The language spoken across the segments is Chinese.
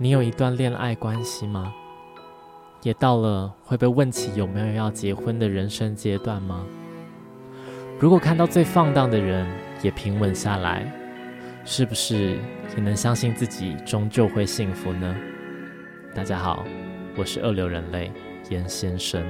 你有一段恋爱关系吗？也到了会被问起有没有要结婚的人生阶段吗？如果看到最放荡的人也平稳下来，是不是也能相信自己终究会幸福呢？大家好，我是二流人类严先生。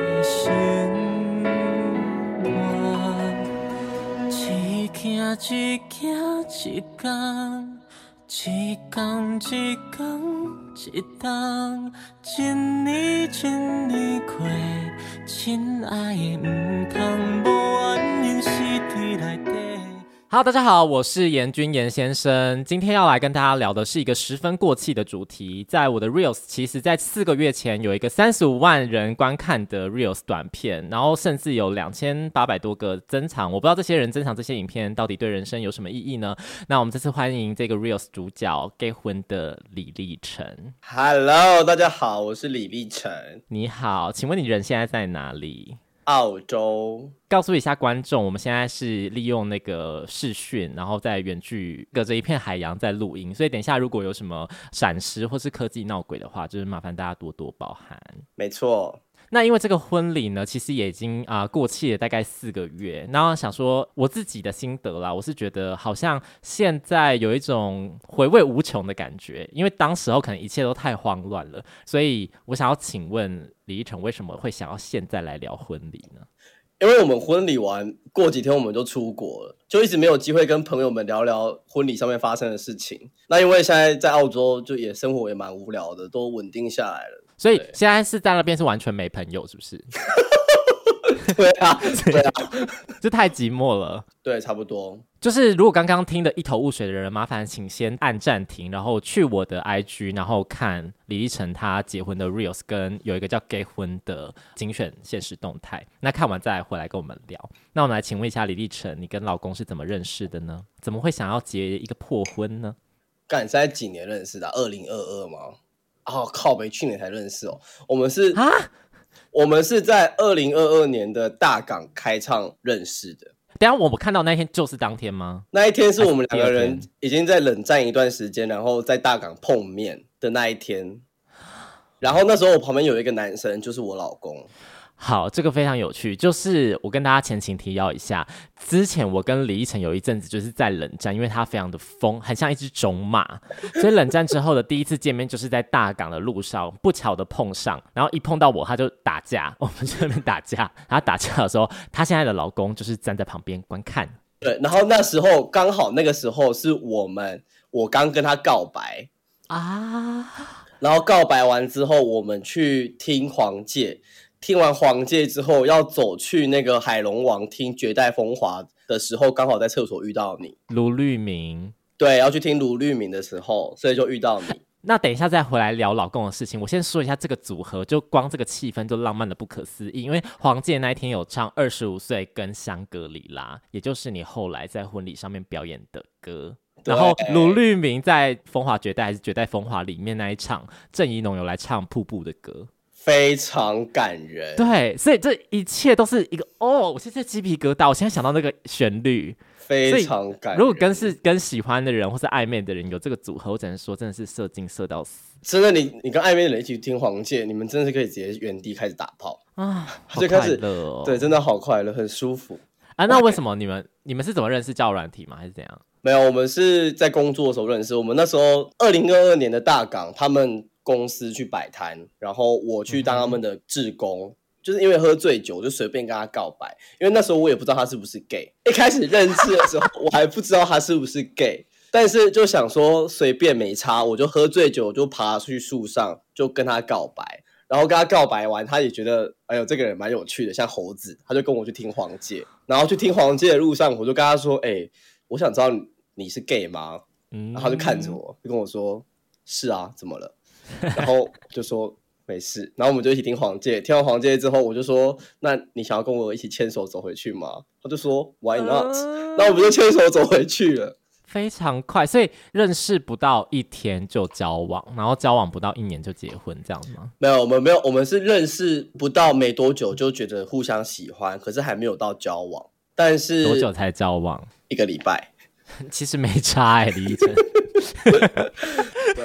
一天一天一天，一天一天一天，一年一年过，亲爱的不通无原因死伫内底。Hello， 大家好，我是严君严先生。今天要来跟大家聊的是一个十分过气的主题。在我的 Reels， 其实在4个月前有一个35万人观看的 Reels 短片，然后甚至有2800多个珍藏。我不知道这些人珍藏这些影片到底对人生有什么意义呢？那我们这次欢迎这个 Reels 主角结婚的李立成。 Hello， 大家好，我是李立成。 你好，请问你人现在在哪里？ 澳洲。 告诉一下观众，我们现在是利用那个视讯，然后在远距隔着一片海洋在录音，所以等一下如果有什么闪失或是科技闹鬼的话，就是麻烦大家多多包涵。 没错。 那因为这个婚礼呢，其实也已经过气了大概4个月，然后想说我自己的心得啦，我是觉得好像现在有一种回味无穷的感觉，因为当时候可能一切都太慌乱了，所以我想要请问李依晨为什么会想要现在来聊婚礼呢？ 因为我们婚礼完过几天我们就出国了，就一直没有机会跟朋友们聊聊婚礼上面发生的事情。那因为现在在澳洲就也生活也蛮无聊的，都稳定下来了， 所以现在是在那边是完全没朋友是不是？ 对啊，对啊， 这太寂寞了。 对，差不多。 就是如果刚刚听得一头雾水的人，麻烦请先按暂停，然后去我的 IG， 然后看李立成他结婚的 Reels， 跟有一个叫结婚的精选现实动态。那看完再来回来跟我们聊。那我们来请问一下李立成，你跟老公是怎么认识的呢？怎么会想要结一个破婚呢？ 干，是在几年认识的？2022吗？哦，靠北，去年才认识哦。我们是在2022年的大港开唱认识的。 等一下我们看到那天就是当天吗？ 那一天是我们2个人已经在冷战一段时间，然后在大港碰面的那一天。然后那时候我旁边有一个男生，就是我老公。 好，这个非常有趣，就是我跟大家前情提要一下，之前我跟李依晨有一阵子就是在冷战，因为他非常的疯，很像一只种马，所以冷战之后的第一次见面就是在大港的路上不巧的碰上，然后一碰到我他就打架，我们在那边打架，然后打架的时候他现在的老公就是站在旁边观看。 对，然后那时候刚好那个时候是我刚跟他告白啊，然后告白完之后我们去听黄玠，听完黄玠之后要走去那个海龙王听绝代风华的时候，刚好在厕所遇到你。 卢律明。 对，要去听卢律明的时候，所以就遇到你。 那等一下再回来聊老公的事情，我先说一下这个组合，就光这个气氛就浪漫的不可思议。因为黄玠那一天有唱25岁跟香格里拉，也就是你后来在婚礼上面表演的歌。然后卢律明在风华绝代还是绝代风华里面那一场，郑宜农有来唱瀑布的歌， 非常感人。 对，所以这一切都是一个我现在鸡皮疙瘩，我现在想到那个旋律非常感人。 如果跟喜欢的人或是暧昧的人有这个组合，我只能说真的是射精射到死。 真的，你跟暧昧的人一起听黄玠，你们真的是可以直接原地开始打炮啊，好快乐哦！ 对，真的好快乐，很舒服啊。那为什么你们是怎么认识？交友软体吗？还是怎样？ 没有，我们是在工作的时候认识。我们那时候2022年的大港，他们公司去摆摊，然后我去当他们的志工。就是因为喝醉酒，就随便跟他告白。因为那时候我也不知道他是不是 gay， 一开始认识的时候我还不知道他是不是 gay， 但是就想说随便没差，我就喝醉酒就爬去树上就跟他告白。然后跟他告白完，他也觉得哎呦这个人蛮有趣的，像猴子，他就跟我去听黄玠。然后去听黄玠的路上，我就跟他说我想知道你是 gay 吗？然后他就看着我，就跟我说是啊，怎么了？然后就说没事，然后我们就一起听黄玠。听完黄玠之后，我就说那你想要跟我一起牵手走回去吗？他就说 Why not？ 那我们就牵手走回去了。 非常快，所以认识不到1天就交往，然后交往不到1年就结婚，这样吗？ 没有，我们是认识不到没多久就觉得互相喜欢，可是还没有到交往。但是多久才交往 ？1个礼拜。 其实没差李依晨。 对，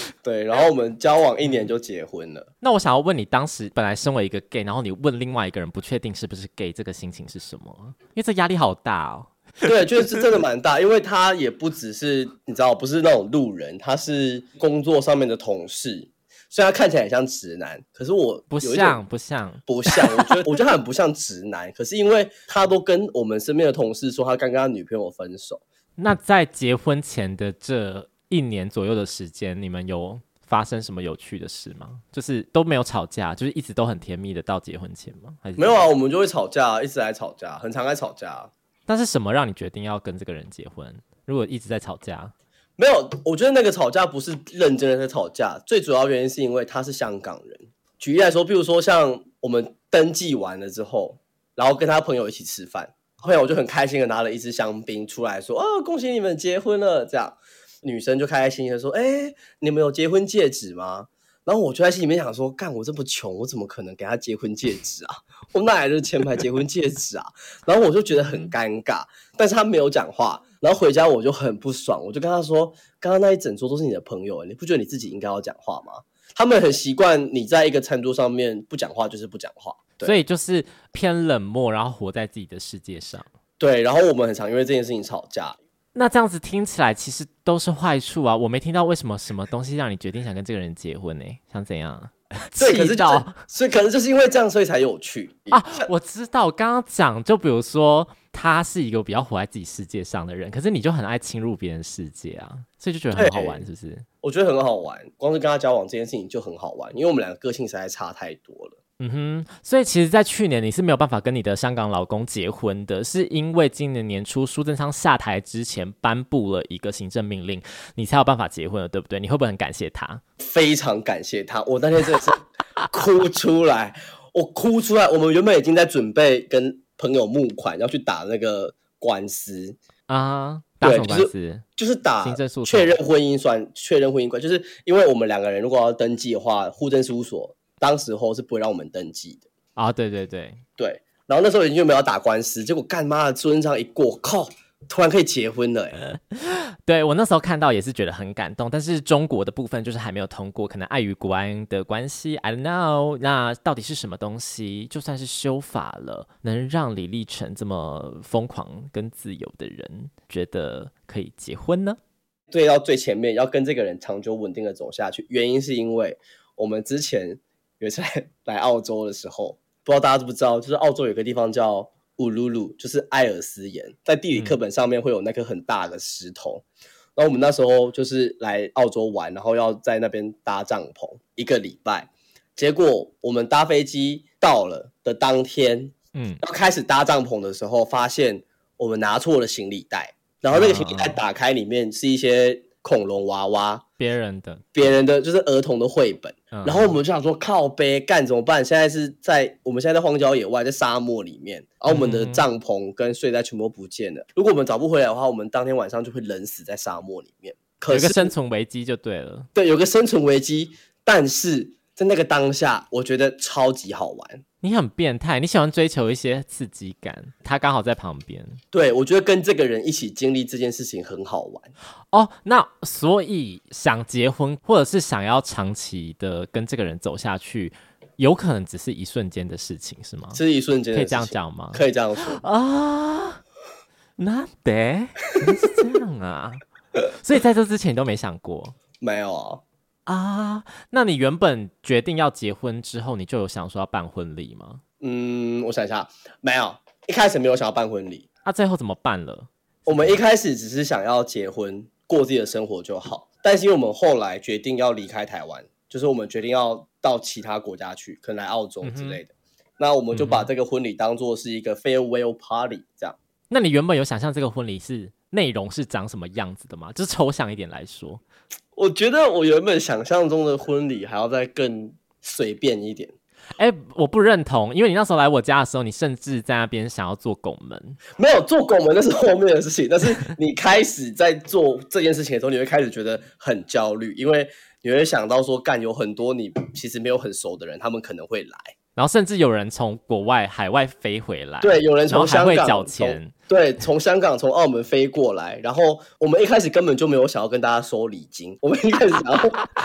对，然后我们交往1年就结婚了。 那我想要问你，当时本来身为一个 gay， 然后你问另外一个人不确定是不是 gay， 这个心情是什么？因为这压力好大哦。 对，就是真的蛮大，因为他也不只是你知道，不是那种路人，他是工作上面的同事，虽然他看起来很像直男，可是我不像， 我觉得他很不像直男，可是因为他都跟我们身边的同事说他刚跟他女朋友分手。 那在结婚前的这1年左右的时间，你们有发生什么有趣的事吗？就是都没有吵架，就是一直都很甜蜜的到结婚前吗？还是没有啊，我们就会吵架，一直在吵架，很常在吵架。 但是什么让你决定要跟这个人结婚？如果一直在吵架， 没有，我觉得那个吵架不是认真的在吵架，最主要原因是因为他是香港人。举例来说，譬如说像我们登记完了之后，然后跟他朋友一起吃饭，后来我就很开心的拿了一支香槟出来说：“哦，恭喜你们结婚了！”这样，女生就开开心心的说：“哎，你们有结婚戒指吗？”然后我就在心里面想说，干，我这么穷，我怎么可能给他结婚戒指啊？我哪来的钱买结婚戒指啊？然后我就觉得很尴尬，但是他没有讲话。然后回家我就很不爽，我就跟他说，刚刚那一整桌都是你的朋友，你不觉得你自己应该要讲话吗？他们很习惯你在一个餐桌上面不讲话就是不讲话， 所以就是偏冷漠，然后活在自己的世界上。 对，然后我们很常因为这件事情吵架。 那这样子听起来其实都是坏处啊！我没听到为什么什么东西让你决定想跟这个人结婚呢？想怎样？ 对，可是所以可能就是因为这样，所以才有趣啊！我知道，我刚刚讲，就比如说他是一个比较活在自己世界上的人，可是你就很爱侵入别人世界啊，所以就觉得很好玩，是不是？ 我觉得很好玩，光是跟他交往这件事情就很好玩，因为我们两个个性实在差太多了。 所以其实在去年你是没有办法跟你的香港老公结婚的，是因为今年年初苏贞昌下台之前颁布了一个行政命令，你才有办法结婚了，对不对？你会不会很感谢他？ 非常感谢他，我那天真的是哭出来，我哭出来。我们原本已经在准备跟朋友募款要去打那个官司啊，打什么官司？ 就是打行政诉讼， 确认婚姻关，就是因为我们两个人如果要登记的话，户政事务所当时候是不会让我们登记的啊。对， 然后那时候已经就没有打官司，结果干妈的苏贞昌一过，靠，突然可以结婚了对，我那时候看到也是觉得很感动，但是中国的部分就是还没有通过，可能碍于国安的关系 I don't know。 那到底是什么东西就算是修法了，能让李立成这么疯狂跟自由的人觉得可以结婚呢？ 对，到最前面要跟这个人长久稳定的走下去，原因是因为我们之前有一次来澳洲的时候，不知道大家知不知道，就是澳洲有个地方叫乌鲁鲁，就是艾尔斯岩，在地理课本上面会有那颗很大的石头。然后我们那时候就是来澳洲玩，然后要在那边搭帐篷1个礼拜。结果我们搭飞机到了的当天，要开始搭帐篷的时候，发现我们拿错了行李袋，然后那个行李袋打开，里面是一些恐龙娃娃，别人的就是儿童的绘本。然后我们就想说靠北干怎么办？我们现在在荒郊野外，在沙漠里面，然后我们的帐篷跟睡袋全部不见了。如果我们找不回来的话，我们当天晚上就会冷死在沙漠里面。 有个生存危机就对了。 对，有个生存危机，但是在那个当下，我觉得超级好玩。 你很变态，你喜欢追求一些刺激感，他刚好在旁边。 对，我觉得跟这个人一起经历这件事情很好玩。 哦，那所以想结婚或者是想要长期的跟这个人走下去，有可能只是一瞬间的事情，是吗？ 是一瞬间的事情， 可以这样讲吗？ 可以这样说啊。那得是这样啊。所以在这之前你都没想过？ 没有啊。那你原本决定要结婚之后，你就有想说要办婚礼吗？ 我想一下，没有，一开始没有想要办婚礼。 最后怎么办了？ 我们一开始只是想要结婚，过自己的生活就好。但是因为我们后来决定要离开台湾，就是我们决定要到其他国家去，可能来澳洲之类的。那我们就把这个婚礼当作是一个 farewell party 这样。 那你原本有想象这个婚礼是内容是长什么样子的吗？就是抽象一点来说。 我觉得我原本想象中的婚礼还要再更随便一点。 我不认同，因为你那时候来我家的时候，你甚至在那边想要做拱门。 没有做拱门那是后面的事情，但是你开始在做这件事情的时候，你会开始觉得很焦虑，因为你会想到说，干有很多你其实没有很熟的人，他们可能会来。 然后甚至有人从海外飞回来， 对，有人从香港还会缴钱， 对，从香港从澳门飞过来，然后我们一开始根本就没有想要跟大家收礼金，我们一开始想要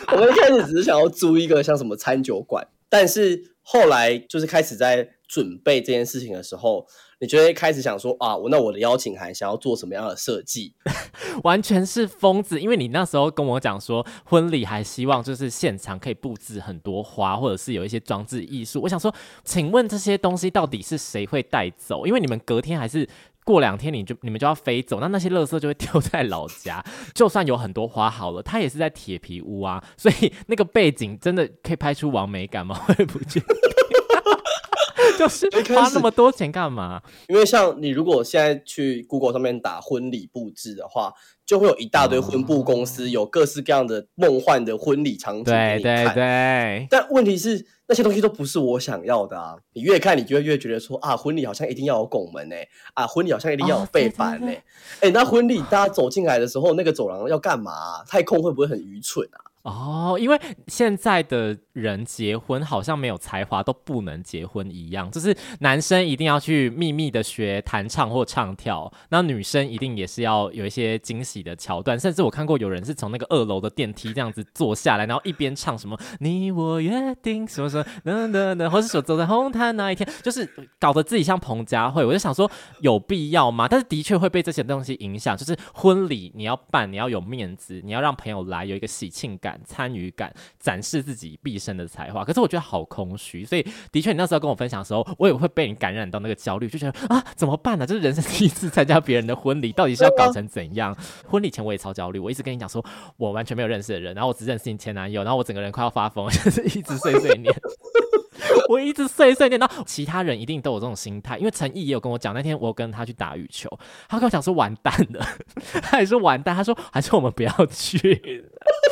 我们一开始只是想要租一个像什么餐酒馆，但是后来就是开始在准备这件事情的时候，你就会开始想说啊，那我的邀请函想要做什么样的设计？ 完全是疯子，因为你那时候跟我讲说婚礼还希望就是现场可以布置很多花，或者是有一些装置艺术。我想说，请问这些东西到底是谁会带走？因为你们隔天还是过2天你们就要飞走，那些垃圾就会丢在老家。就算有很多花好了，它也是在铁皮屋啊，所以那个背景真的可以拍出完美感吗？我也不确定。就是花那么多钱干嘛？ 因为像你如果现在去 Google 上面打婚礼布置的话，就会有一大堆婚布公司有各式各样的梦幻的婚礼场景给你看。 对。 但问题是那些东西都不是我想要的啊！你越看你就会越觉得说啊，婚礼好像一定要有拱门啊，婚礼好像一定要有背板那婚礼大家走进来的时候，那个走廊要干嘛太空会不会很愚蠢啊？ 因为现在的人结婚好像没有才华都不能结婚一样，就是男生一定要去秘密的学弹唱或唱跳，那女生一定也是要有一些惊喜的桥段，甚至我看过有人是从那个2楼的电梯这样子坐下来，然后一边唱什么你我约定什么什么或是说走在红毯那一天，就是搞得自己像彭佳慧。我就想说有必要吗？但是的确会被这些东西影响，就是婚礼你要办，你要有面子，你要让朋友来有一个喜庆感、参与感，展示自己毕生的才华。可是我觉得好空虚，所以的确你那时候跟我分享的时候，我也会被你感染到那个焦虑，就觉得啊怎么办呢？就是人生第一次参加别人的婚礼，到底是要搞成怎样？婚礼前我也超焦虑，我一直跟你讲说我完全没有认识的人，然后我只认识你前男友，然后我整个人快要发疯，就是一直碎碎念。我一直碎碎念，然后其他人一定都有这种心态，因为陈毅也有跟我讲，那天我跟他去打羽球，他跟我讲说完蛋了，他也说完蛋，他说还是我们不要去。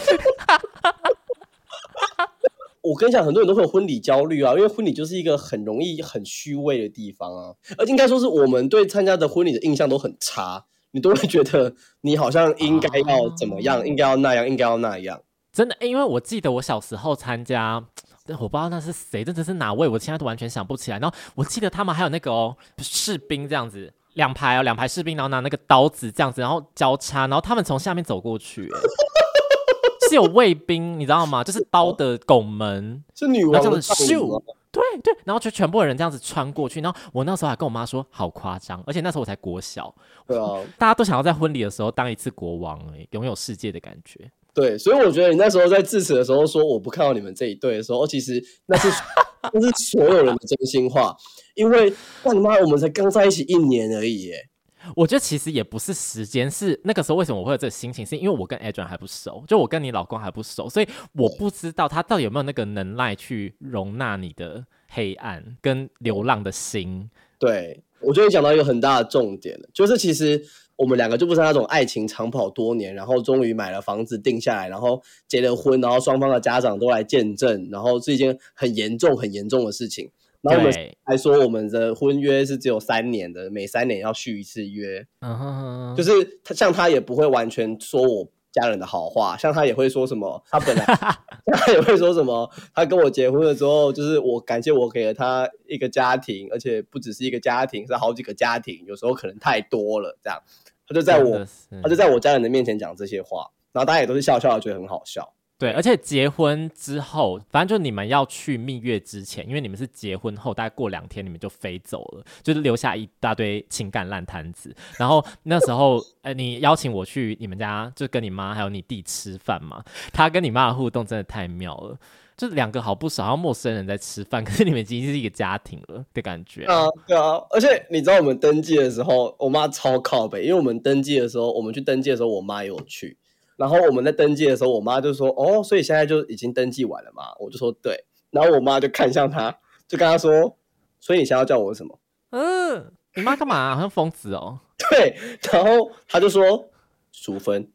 我跟你讲，很多人都会有婚礼焦虑啊，因为婚礼就是一个很容易很虚伪的地方啊，而应该说是我们对参加的婚礼的印象都很差，你都会觉得你好像应该要怎么样，应该要那样，应该要那样。 真的，因为我记得我小时候参加。我不知道那是谁，真的是哪位，我现在都完全想不起来。然后我记得他们还有那个士兵这样子，2排士兵，然后拿那个刀子这样子，然后交叉，然后他们从下面走过去，是有卫兵，你知道吗？就是刀的拱门， 是女王这样子咻，对，然后就全部人这样子穿过去。然后我那时候还跟我妈说，好夸张，而且那时候我才国小， 对啊， 大家都想要在婚礼的时候当一次国王，拥有世界的感觉。 对，所以我觉得你那时候在致辞的时候说我不看好你们这一对的时候，其实那是所有人的真心话，因为干你妈，我们才刚在一起1年而已耶。 我觉得其实也不是时间，是那个时候为什么我会有这个心情，是因为我跟 Adrian 还不熟，就我跟你老公还不熟，所以我不知道他到底有没有那个能耐去容纳你的黑暗跟流浪的心。 对，我觉得你讲到一个很大的重点了，就是其实我们2个就不是那种爱情长跑多年，然后终于买了房子定下来，然后结了婚，然后双方的家长都来见证，然后是一件很严重的事情。然后我们还说我们的婚约是只有3年的，每3年要续一次约。就是像他也不会完全说我家人的好话，像他也会说什么，他也会说什么，他跟我结婚的时候，就是我感谢我给了他一个家庭，而且不只是一个家庭，是好几个家庭，有时候可能太多了，这样他就在我家人的面前讲这些话，然后大家也都是笑笑的，觉得很好笑。 对，而且结婚之后，反正就你们要去蜜月之前，因为你们是结婚后大概过2天你们就飞走了，就是留下一大堆情感烂摊子。然后那时候你邀请我去你们家，就跟你妈还有你弟吃饭嘛，他跟你妈的互动真的太妙了，就是2个好不熟，好像陌生人在吃饭，可是你们已经是一个家庭了的感觉。 对啊，而且你知道我们登记的时候，我妈超靠北，因为我们去登记的时候，我妈也有去。然后我们在登记的时候，我妈就说：“哦，所以现在就已经登记完了嘛？”我就说：“对。”然后我妈就看向他，就跟他说：“所以你现在要叫我什么？” 你妈干嘛？好像疯子哦。 对，然后他就说：“淑芬。”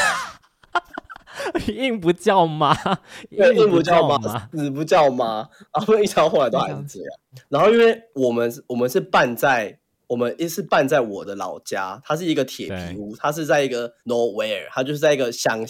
硬不叫妈， 硬不叫妈，死不叫妈。然后一直到后来都还是这样。然后因为我们是办在我的老家，它是一个铁皮屋，它是在一个 nowhere， 它就是在一个乡下。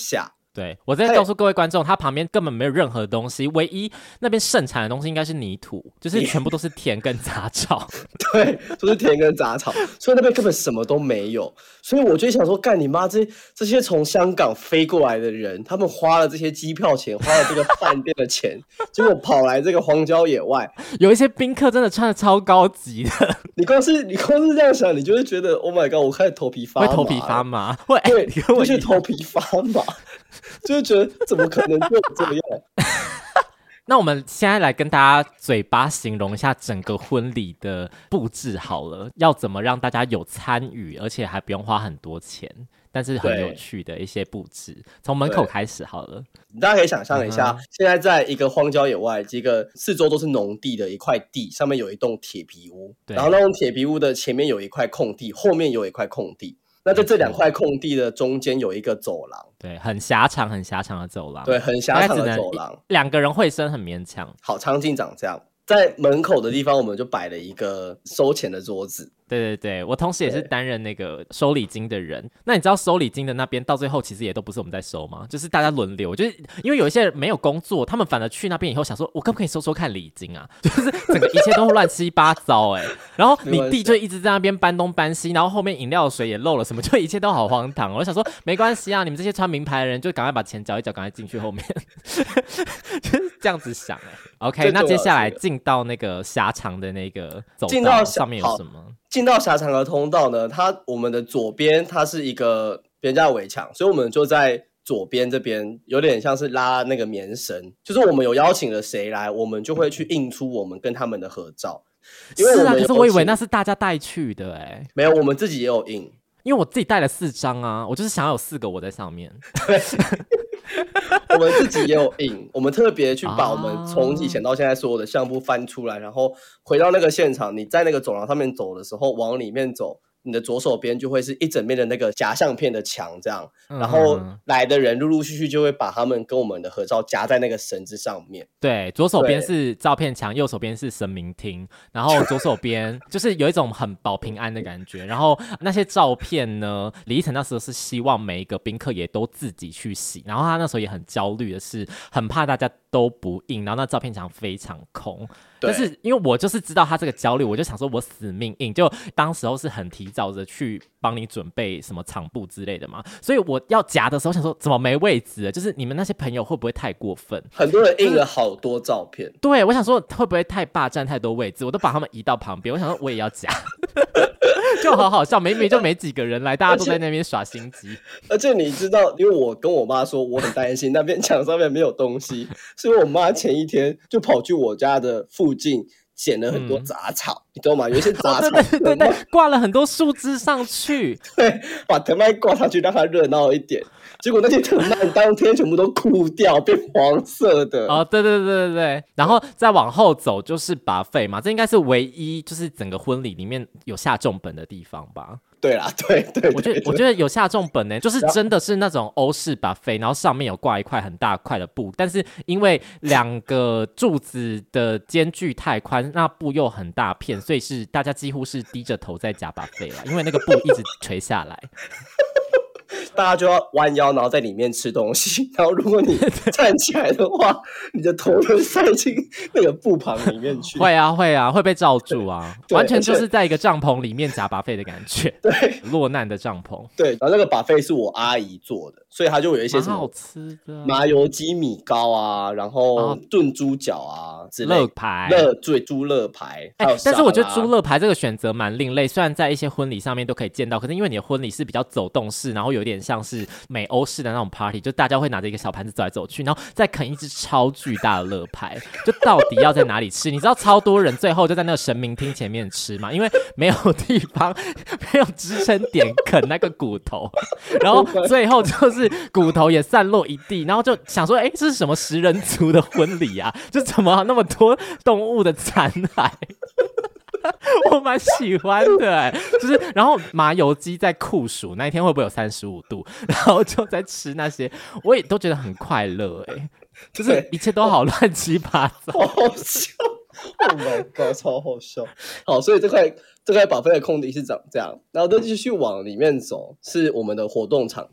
对，我在告诉各位观众，它旁边根本没有任何东西，唯一那边盛产的东西应该是泥土，就是全部都是田跟杂草。 对，都是田跟杂草，所以那边根本什么都没有。所以我就想说，干你妈！这些从香港飞过来的人，他们花了这些机票钱，花了这个饭店的钱，结果跑来这个荒郊野外。 有一些宾客真的穿的超高级的， 你光是这样想，你就会觉得 ，Oh my god！ 我开始头皮发麻， 会头皮发麻，会， 对，就是头皮发麻。就是觉得怎么可能就这样？ 那我们现在来跟大家嘴巴形容一下整个婚礼的布置好了，要怎么让大家有参与，而且还不用花很多钱，但是很有趣的一些布置。从门口开始好了， 大家可以想象一下，现在在一个荒郊野外，这个四周都是农地的一块地，上面有一栋铁皮屋，然后那栋铁皮屋的前面有一块空地，后面有一块空地。那在这2块空地的中间有一个走廊， 对，很狭长的走廊， 对，很狭长的走廊 ，2个人会生很勉强。 好，场景长这样，在门口的地方我们就摆了一个收钱的桌子。 对，我同时也是担任那个收礼金的人。那你知道收礼金的那边到最后其实也都不是我们在收吗？就是大家轮流，就是因为有一些人没有工作，他们反而去那边以后想说，我可不可以收收看礼金啊？就是整个一切都乱七八糟然后你弟就一直在那边搬东搬西，然后后面饮料水也漏了什么，就一切都好荒唐。我想说没关系啊，你们这些穿名牌的人就赶快把钱缴一缴，赶快进去后面，就是这样子想OK， 那接下来进到那个狭长的那个走道，上面有什么？ 进到狭长的通道呢，我们的左边它是一个别人家的围墙，所以我们就在左边这边有点像是拉那个棉绳，就是我们有邀请了谁来，我们就会去印出我们跟他们的合照。因为我们可是我以为那是大家带去的没有，我们自己也有印。 因为我自己带了4张啊，我就是想要有4个我在上面。 对，我们自己也有印，我们特别去把我们从以前到现在所有的相簿翻出来，然后回到那个现场，你在那个走廊上面走的时候，往里面走，你的左手边就会是一整面的那个夹相片的墙这样，然后来的人陆陆续续就会把他们跟我们的合照夹在那个绳子上面。 对，左手边是照片墙，右手边是神明厅，然后左手边就是有一种很保平安的感觉。然后那些照片呢，李依晨那时候是希望每一个宾客也都自己去洗，然后他那时候也很焦虑的是，很怕大家都不印，然后那照片墙非常空。但是因为我就是知道他这个焦虑，我就想说我死命印，就当时候是很提早的去帮你准备什么场布之类的嘛，所以我要夹的时候想说怎么没位置了，就是你们那些朋友会不会太过分？ 很多人印了好多照片， 对，我想说会不会太霸占太多位置，我都把他们移到旁边，我想说我也要夹。就好好笑，明明就没几个人来，大家都在那边耍心机。 而且你知道，因为我跟我妈说我很担心那边墙上面没有东西，所以我妈前一天就跑去我家的附近捡了很多杂草，你懂吗？有一些杂草， 对，挂了很多树枝上去， 对，把藤蔓挂上去让它热闹一点。结果那些藤蔓当天全部都枯掉，变黄色的。 哦，对，然后再往后走就是 buffet 嘛，这应该是唯一就是整个婚礼里面有下重本的地方吧。 对啦，对， 我觉得有下重本就是真的是那种欧式 buffet， 然后上面有挂一块很大块的布，但是因为2个柱子的间距太宽，那布又很大片，所以是大家几乎是低着头在夹 buffet 啦，因为那个布一直垂下来。 大家就要弯腰，然后在里面吃东西。然后如果你站起来的话，你的头会塞进那个布旁里面去。 会啊，会被罩住啊，完全就是在一个帐篷里面夹buffet的感觉。 对， 落难的帐篷。 对，然后那个buffet是我阿姨做的，所以它就有一些什么好吃的麻油鸡米糕啊，然后炖猪脚啊之类的， 乐排、 猪乐排。 但是我觉得猪乐排这个选择蛮另类，虽然在一些婚礼上面都可以见到，可是因为你的婚礼是比较走动式，然后有点像是美欧式的那种 party， 就大家会拿着一个小盘子走来走去，然后再啃一只超巨大的乐排，就到底要在哪里吃？你知道超多人最后就在那个神明厅前面吃嘛，因为没有地方，没有支撑点啃那个骨头，然后最后就是骨头也散落一地，然后就想说，这是什么食人族的婚礼啊？就怎么那么多动物的残骸？我蛮喜欢的就是然后麻油鸡在酷暑那一天会不会有35度，然后就在吃那些，我也都觉得很快乐就是一切都好乱七八糟， 好好笑。Oh my god， 超好笑。好，所以这块buffet的空地是长这样，然后再继续往里面走是我们的活动场地。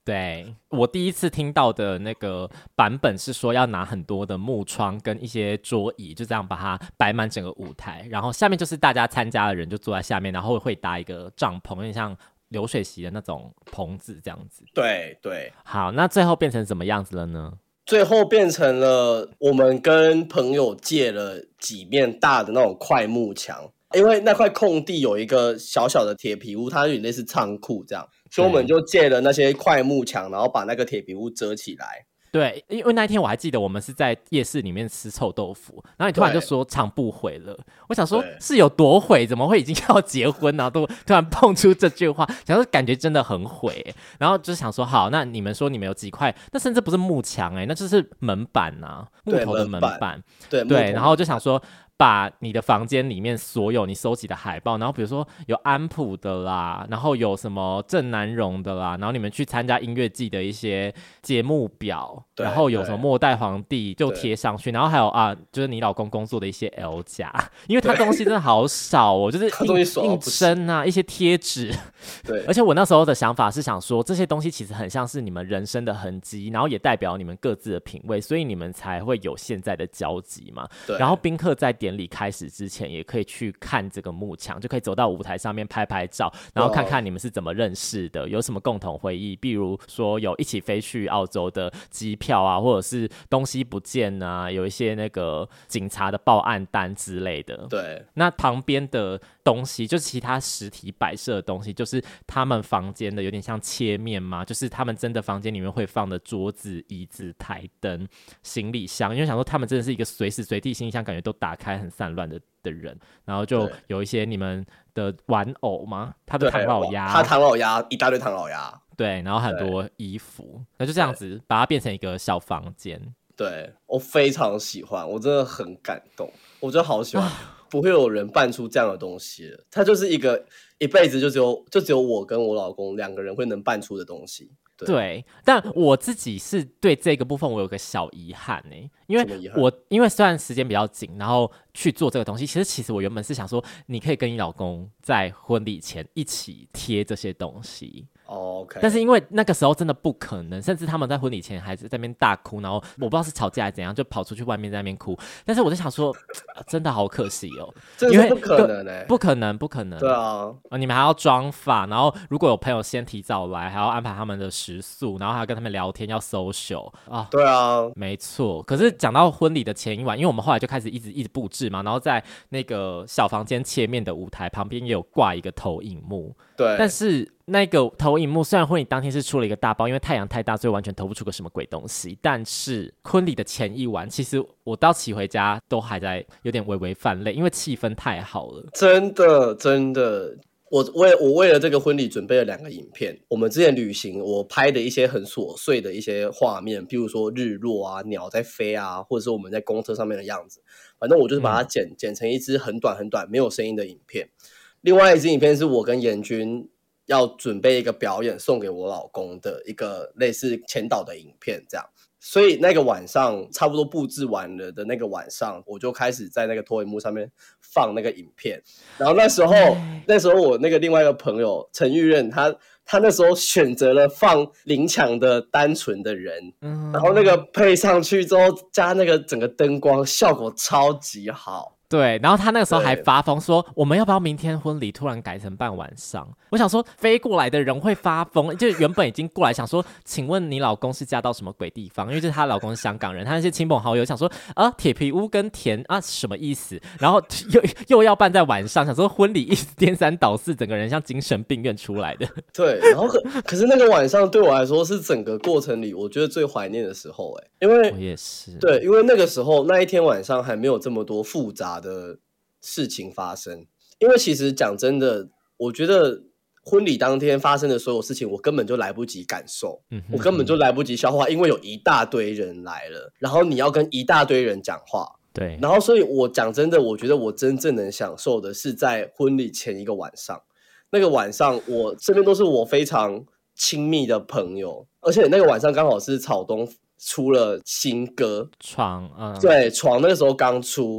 对，我第一次听到的那个版本是说要拿很多的木窗跟一些桌椅，就这样把它摆满整个舞台，然后下面就是大家参加的人就坐在下面，然后会搭一个帐篷，有点像流水席的那种棚子这样子。 对对， 好，那最后变成什么样子了呢？ 最后变成了我们跟朋友借了几面大的那种块木墙，因为那块空地有一个小小的铁皮屋，它有点类似仓库这样，所以我们就借了那些块木墙，然后把那个铁皮屋遮起来。 对，因为那一天我还记得我们是在夜市里面吃臭豆腐，然后你突然就说场布毁了，我想说是有多毁，怎么会已经要结婚，然后都突然蹦出这句话，想说感觉真的很毁，然后就想说好，那你们说你们有几块，那甚至不是木墙那就是门板啊，木头的门板，对，然后就想说把你的房间里面所有你收集的海报，然后比如说有安普的啦，然后有什么郑南榕的啦，然后你们去参加音乐季的一些节目表，然后有什么末代皇帝就贴上去，然后还有就是你老公工作的一些 L 夹，因为他东西真的好少哦，就是应征啊，一些贴纸。 对， 而且我那时候的想法是想说，这些东西其实很像是你们人生的痕迹，然后也代表你们各自的品味，所以你们才会有现在的交集嘛。然后宾客在典礼开始之前也可以去看这个幕墙，就可以走到舞台上面拍拍照，然后看看你们是怎么认识的，有什么共同回忆，比如说有一起飞去澳洲的机票啊，或者是东西不见啊，有一些那个警察的报案单之类的。 对， 那旁边的东西就是其他实体摆设的东西，就是他们房间的有点像切面嘛，就是他们真的房间里面会放的桌子、椅子、台灯、行李箱，因为想说他们真的是一个随时随地行李箱感觉都打开很散乱的人，然后就有一些你们的玩偶嘛，他的唐老鸭， 他唐老鸭一大堆唐老鸭， 对，然后很多衣服，那就这样子把它变成一个小房间。 对，我非常喜欢，我真的很感动，我真的好喜欢。不会有人办出这样的东西了，它就是一辈子就只有我跟我老公两个人会能办出的东西。 对，但我自己是对这个部分我有个小遗憾因为虽然时间比较紧，然后去做这个东西，其实我原本是想说，你可以跟你老公在婚礼前一起贴这些东西。 OK， 但是因为那个时候真的不可能，甚至他们在婚礼前还是在那边大哭，然后我不知道是吵架还是怎样，就跑出去外面在那边哭。但是我就想说，真的好可惜哦， 这是不可能不可能。 对啊， 你们还要妆发，然后如果有朋友先提早来，还要安排他们的食宿，然后还要跟他们聊天，要 social 啊。 对啊， 没错。可是讲到婚礼的前一晚，因为我们后来就开始一直布置嘛，然后在那个小房间切面的舞台旁边也有挂一个投影幕。 对， 但是那个投影幕虽然婚礼当天是出了一个大包，因为太阳太大，所以完全投不出个什么鬼东西。但是婚礼的前一晚，其实我到骑回家都还在有点微微泛泪，因为气氛太好了。 真的，我为了这个婚礼准备了2个影片。我们之前旅行，我拍的一些很琐碎的一些画面，譬如说日落啊、鸟在飞啊，或者是我们在公车上面的样子。反正我就是把它剪成一支很短没有声音的影片。另外一支影片是我跟严君要准备一个表演送给我老公的一个类似前导的影片这样。所以那个晚上差不多布置完了的那个晚上，我就开始在那个投影幕上面放那个影片。然后那时候我那个另外一个朋友陈玉任，他那时候选择了放林强的单纯的人，然后那个配上去之后加那个整个灯光效果超级好。 对，然后他那个时候还发疯说，我们要不要明天婚礼突然改成办晚上？我想说，飞过来的人会发疯，就原本已经过来想说，请问你老公是嫁到什么鬼地方？因为就是她老公是香港人，他那些亲朋好友想说铁皮屋跟田什么意思？然后又要办在晚上，想说婚礼一直颠三倒四，整个人像精神病院出来的。 对，然后可是那个晚上对我来说是整个过程里我觉得最怀念的时候因为我也是， 对，因为那个时候那一天晚上还没有这么多复杂的事情发生。因为其实讲真的，我觉得婚礼当天发生的所有事情我根本就来不及感受，我根本就来不及消化，因为有一大堆人来了，然后你要跟一大堆人讲话。 对， 然后所以我讲真的，我觉得我真正能享受的是在婚礼前一个晚上。那个晚上我身边都是我非常亲密的朋友，而且那个晚上刚好是草东出了新歌床对，床那个时候刚出，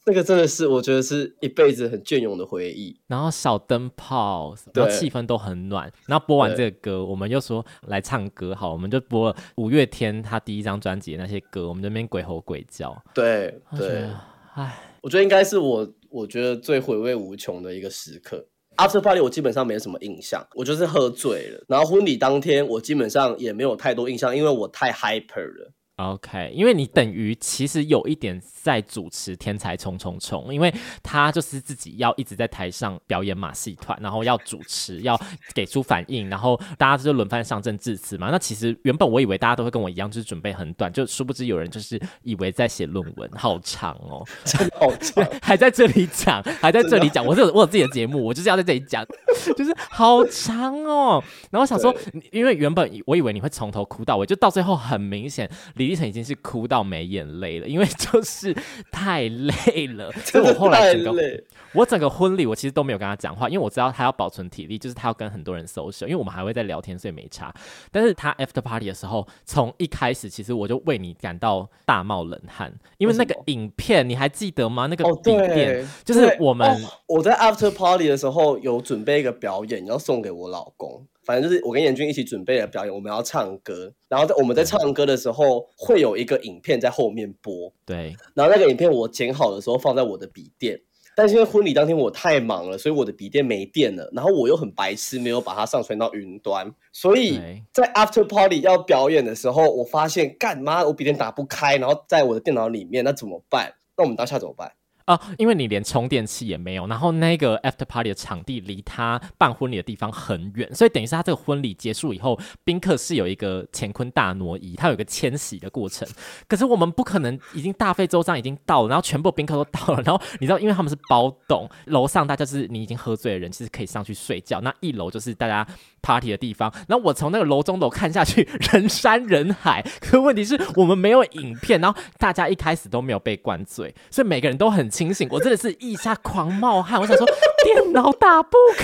那个真的是我觉得是一辈子很隽永的回忆。 然后小灯泡，然后气氛都很暖。然后播完这个歌，我们又说来唱歌好，我们就播了五月天他第一张专辑的那些歌，我们这边鬼吼鬼叫。 对对，我觉得应该是我觉得最回味无穷的一个时刻。After party 我基本上没什么印象，我就是喝醉了。然后婚礼当天我基本上也没有太多印象，因为我太 hyper 了。 OK， 因为你等于其实有一点在主持天才冲冲冲，因为他就是自己要一直在台上表演马戏团，然后要主持，要给出反应，然后大家就轮番上阵致辞嘛。那其实原本我以为大家都会跟我一样，就是准备很短，就殊不知有人就是以为在写论文，好长哦， 真的好长， 还在这里讲，还在这里讲，我有自己的节目，我就是要在这里讲，就是好长哦。然后想说，因为原本我以为你会从头哭到尾，就到最后很明显李立成已经是哭到没眼泪了，因为就是太累了。所以我后来整个婚礼我其实都没有跟他讲话，因为我知道他要保存体力，就是他要跟很多人 social， 因为我们还会在聊天，所以没差。但是他 after party 的时候，从一开始其实我就为你感到大冒冷汗，因为那个影片你还记得吗？那个笔电就是我在 after party 的时候有准备一个表演要送给我老公。反正就是我跟彦均一起准备的表演，我们要唱歌，然后我们在唱歌的时候会有一个影片在后面播， 对， 然后那个影片我剪好的时候放在我的笔电，但是因为婚礼当天我太忙了，所以我的笔电没电了，然后我又很白痴，没有把它上传到云端，所以在 after party 要表演的时候，我发现干妈我笔电打不开，然后在我的电脑里面，那怎么办？那我们当下怎么办？ 因为你连充电器也没有，然后那个 after party 的场地离他办婚礼的地方很远，所以等于是他这个婚礼结束以后，宾客是有一个乾坤大挪移，他有一个迁徙的过程。可是我们不可能已经大费周章已经到了，然后全部宾客都到了，然后你知道，因为他们是包栋，楼上大家是你已经喝醉的人，其实可以上去睡觉，那一楼就是大家 party 的地方。然后我从那个楼中楼看下去，人山人海，可问题是我们没有影片，然后大家一开始都没有被灌醉，所以每个人都很清醒，我真的是腋下狂冒汗，我想说电脑打不开，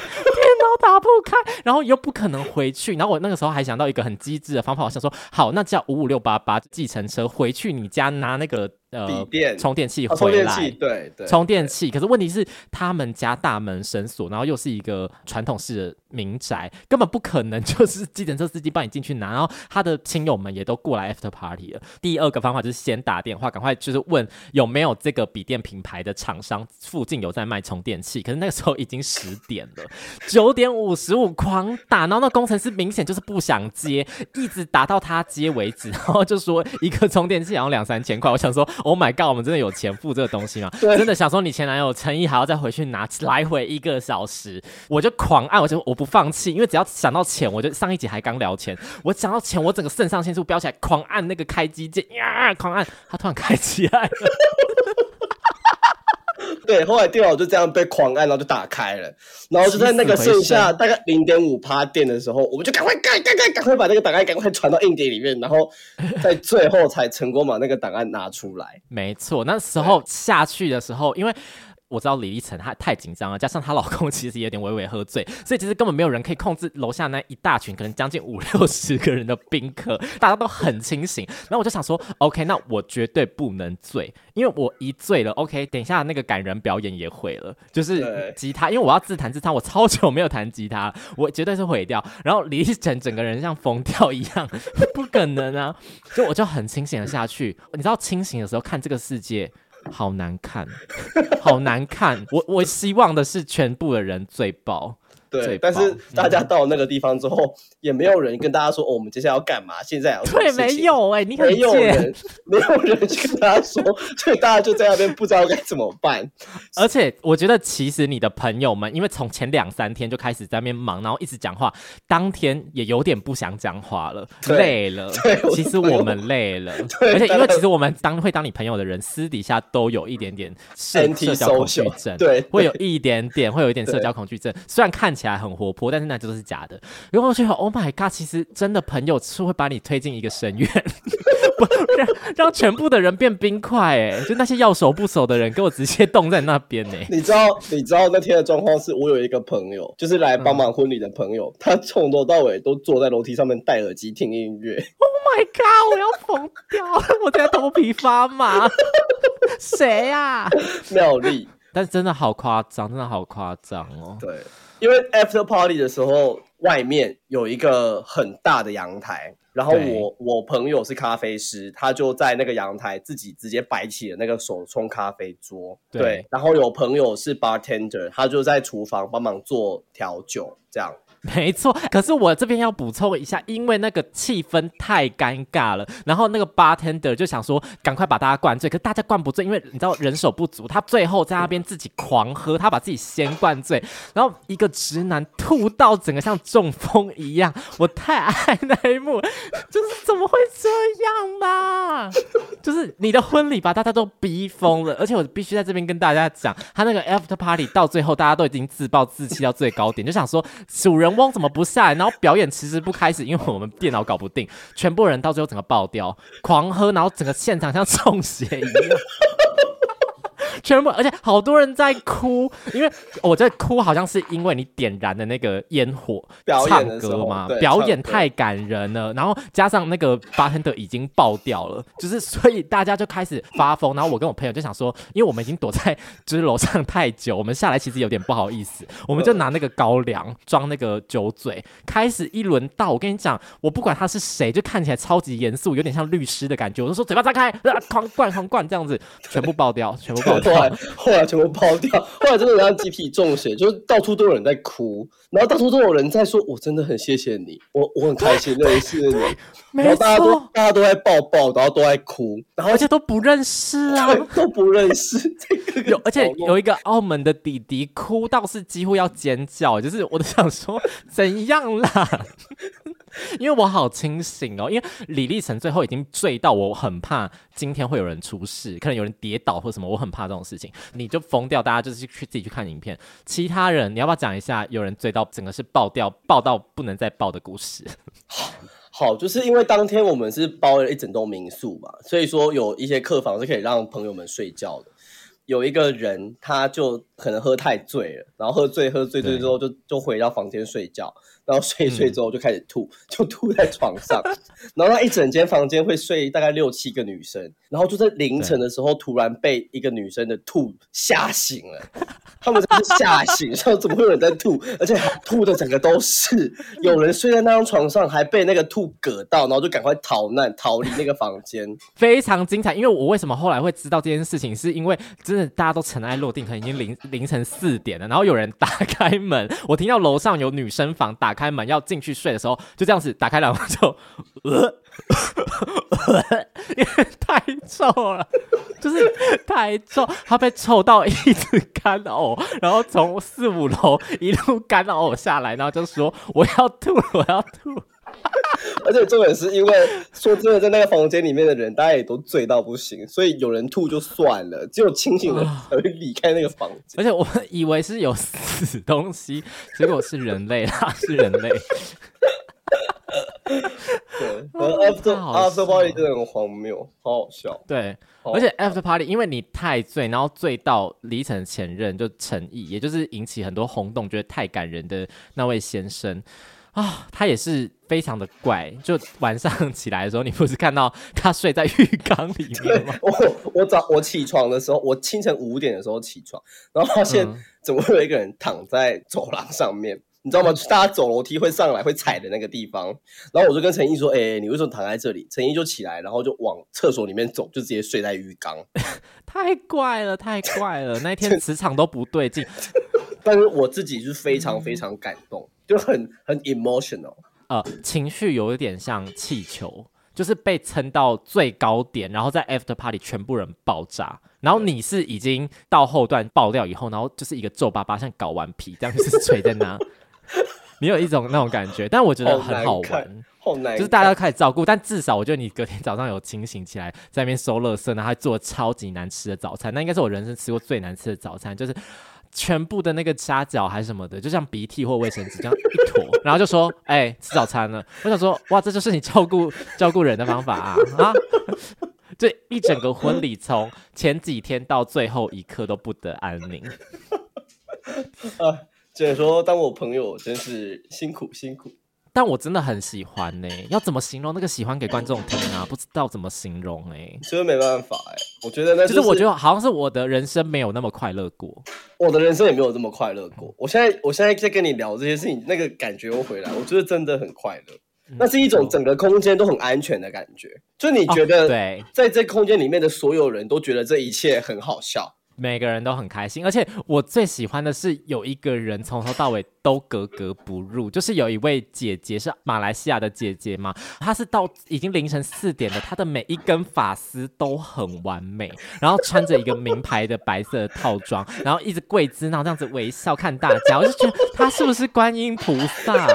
然后又不可能回去，然后我那个时候还想到一个很机智的方法，我想说好，那叫55688计程车回去你家拿那个笔电充电器回来， 对， 充电器。可是问题是他们家大门深锁，然后又是一个传统式的民宅，根本不可能就是计程车司机帮你进去拿，然后他的亲友们也都过来 after party 了。第二个方法就是先打电话，赶快就是问有没有这个笔电品牌的厂商附近有在卖充电器。可是那个时候已经10点了，9点55狂打，然后那工程师明显就是不想接，一直打到他接为止，然后就说一个充电器好像2-3千块。我想说 Oh my god， 我们真的有钱付这个东西吗？真的想说你前男友诚意还要再回去拿，来回1个小时，我就狂按，我不放弃，因为只要想到钱，我就上一集还刚聊钱，我想到钱，我整个肾上腺素飙起来，狂按那个开机键呀，狂按，它突然开起来了。 对，后来电脑就这样被狂按，然后就打开了，然后就在那个剩下大概0.5% 电的时候，我们就赶快把那个档案赶快传到硬碟里面，然后在最后才成功把那个档案拿出来。 没错，那时候下去的时候，因为我知道李立成她太紧张了，加上她老公其实也有点微微喝醉，所以其实根本没有人可以控制楼下那一大群可能将近50-60个人的宾客，大家都很清醒。然后我就想说 OK， 那我绝对不能醉，因为我一醉了 OK， 等一下那个感人表演也毁了，就是吉他，因为我要自弹自唱，我超久没有弹吉他，我绝对是毁掉。然后李立成整个人像疯掉一样，不可能啊，所以我就很清醒的下去。你知道清醒的时候看这个世界好难看，好难看。我希望的是全部的人醉爆。 对，但是大家到那个地方之后，也没有人跟大家说，我们接下来要干嘛，现在要做什么事情。 对，没有你很贱，没有人去跟大家说，所以大家就在那边不知道该怎么办。 而且我觉得，其实你的朋友们，因为从前2-3天就开始在那边忙，然后一直讲话，当天也有点不想讲话了，累了。其实我们累了，而且因为其实我们当你朋友的人，私底下都有一点点社交恐惧症， 对， 会有一点社交恐惧症。虽然看起来很活泼，但是那就是假的。然后我觉得 Oh my god， 其实真的朋友是会把你推进一个深渊，让全部的人变冰块，就那些要熟不熟的人给我直接冻在那边。 你知道那天的状况是，我有一个朋友，就是来帮忙婚礼的朋友，他从头到尾都坐在楼梯上面戴耳机听音乐。 Oh my god， 我要疯掉了，我现在头皮发麻。 谁啊？ 妙丽。 但真的好夸张，真的好夸张哦。 对，因为 after party 的时候，外面有一个很大的阳台，然后我朋友是咖啡师，他就在那个阳台自己直接摆起了那个手冲咖啡桌。对，然后有朋友是 bartender， 他就在厨房帮忙做调酒，这样。 没错，可是我这边要补充一下，因为那个气氛太尴尬了，然后那个 bartender 就想说赶快把大家灌醉，可是大家灌不醉，因为你知道人手不足，他最后在那边自己狂喝，他把自己先灌醉，然后一个直男吐到整个像中风一样，我太爱那一幕，就是怎么会这样嘛？就是你的婚礼把大家都逼疯了，而且我必须在这边跟大家讲，他那个 after party 到最后大家都已经自暴自弃到最高点，就想说主人翁怎么不下来，然后表演迟迟不开始，因为我们电脑搞不定，全部人到最后整个爆掉，狂喝，然后整个现场像中邪一样。全部，而且好多人在哭，因为我这哭好像是因为你点燃的那个烟火，唱歌嘛，表演太感人了，然后加上那个bartender已经爆掉了，就是所以大家就开始发疯，然后我跟我朋友就想说，因为我们已经躲在就是楼上太久，我们下来其实有点不好意思，我们就拿那个高粱装那个酒嘴，开始一轮到，我跟你讲，我不管他是谁，就看起来超级严肃，有点像律师的感觉，我就说嘴巴张开，狂灌这样子，全部爆掉，全部爆掉。 后来全部爆掉，后来真的让集体中邪，就是到处都有人在哭，然后到处都有人在说：“我真的很谢谢你，我很开心认识你。”然后大家都在抱，然后都在哭，然后而且都不认识啊， 都不认识。 而且有一个澳门的弟弟哭到是几乎要尖叫，就是我都想说怎样啦。因为我好清醒哦，因为李立成最后已经醉到我很怕今天会有人出事，可能有人跌倒或什么，我很怕这种事情。你就疯掉，大家就是去自己去看影片。其他人你要不要讲一下有人醉到整个是爆掉，爆到不能再爆的故事？ 好，就是因为当天我们是包了一整栋民宿嘛，所以说有一些客房是可以让朋友们睡觉的。有一个人他就可能喝太醉了，然后喝醉之后就回到房间睡觉，然后睡之后就开始吐，就吐在床上，然后那一整间房间会睡大概6-7个女生，然后就在凌晨的时候突然被一个女生的吐吓醒了，他们真是吓醒，说怎么会有人在吐，而且吐的整个都是，有人睡在那张床上还被那个吐嗝到，然后就赶快逃离那个房间， 非常精彩。因为我为什么后来会知道这件事情，是因为真的大家都尘埃落定，可能已经凌晨4点了，然后有人打开门，我听到楼上有女生房打开门要进去睡的时候，就这样子打开然后就因为太臭了，就是太臭，他被臭到一直干呕，然后从4-5楼一路干呕下来，然后就说我要吐。 而且重点是因为说真的，在那个房间里面的人大家也都醉到不行，所以有人吐就算了，只有清醒的人才会离开那个房间。 而且我以为是有死东西，结果是人类啦，是人类。 对，然后 after party 真的很荒谬，好好笑。 对，而且 after party 因为你太醉，然后醉到李晨前任就陈毅，也就是引起很多轰动，觉得太感人的那位先生啊，他也是非常的怪。就晚上起来的时候，你不是看到他睡在浴缸里面吗？ 我起床的时候，我清晨5点的时候起床，然后发现怎么会有一个人躺在走廊上面。你知道吗？大家走楼梯会上来会踩的那个地方，然后我就跟陈毅说：“你为什么躺在这里？”陈毅就起来，然后就往厕所里面走，就直接睡在浴缸。 太怪了，那一天磁场都不对劲。 但是我自己是非常非常感动，就很 emotional。 情绪有一点像气球，就是被撑到最高点，然后在 after party 全部人爆炸。然后你是已经到后段爆掉以后，然后就是一个皱巴巴，像睾丸皮这样，就是垂在那。你有一种那种感觉，但我觉得很好玩，就是大家都开始照顾，但至少我觉得你隔天早上有清醒起来，在那边收垃圾，然后还做超级难吃的早餐，那应该是我人生吃过最难吃的早餐，就是全部的那个虾饺还是什么的，就像鼻涕或卫生纸这样一坨，然后就说：“吃早餐了。”我想说，哇，这就是你照顾人的方法啊！这一整个婚礼从前几天到最后一刻都不得安宁。 只能说当我朋友真是辛苦。 但我真的很喜欢要怎么形容那个喜欢给观众听啊？不知道怎么形容所以没办法我觉得那就是我觉得好像是我的人生没有那么快乐过， 我的人生也没有这么快乐过。我现在在跟你聊这些事情，那个感觉又回来，我觉得真的很快乐。那是一种整个空间都很安全的感觉，就你觉得在这空间里面的所有人都觉得这一切很好笑， 每个人都很开心。而且我最喜欢的是有一个人从头到尾都格格不入，就是有一位姐姐是马来西亚的姐姐嘛，她是到已经凌晨4点了，她的每一根发丝都很完美，然后穿着一个名牌的白色的套装，然后一直跪姿，然后这样子微笑看大家，我就觉得她是不是观音菩萨？